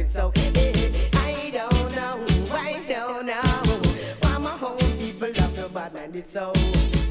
it's so. I don't know why my whole people love the bad man, it's so.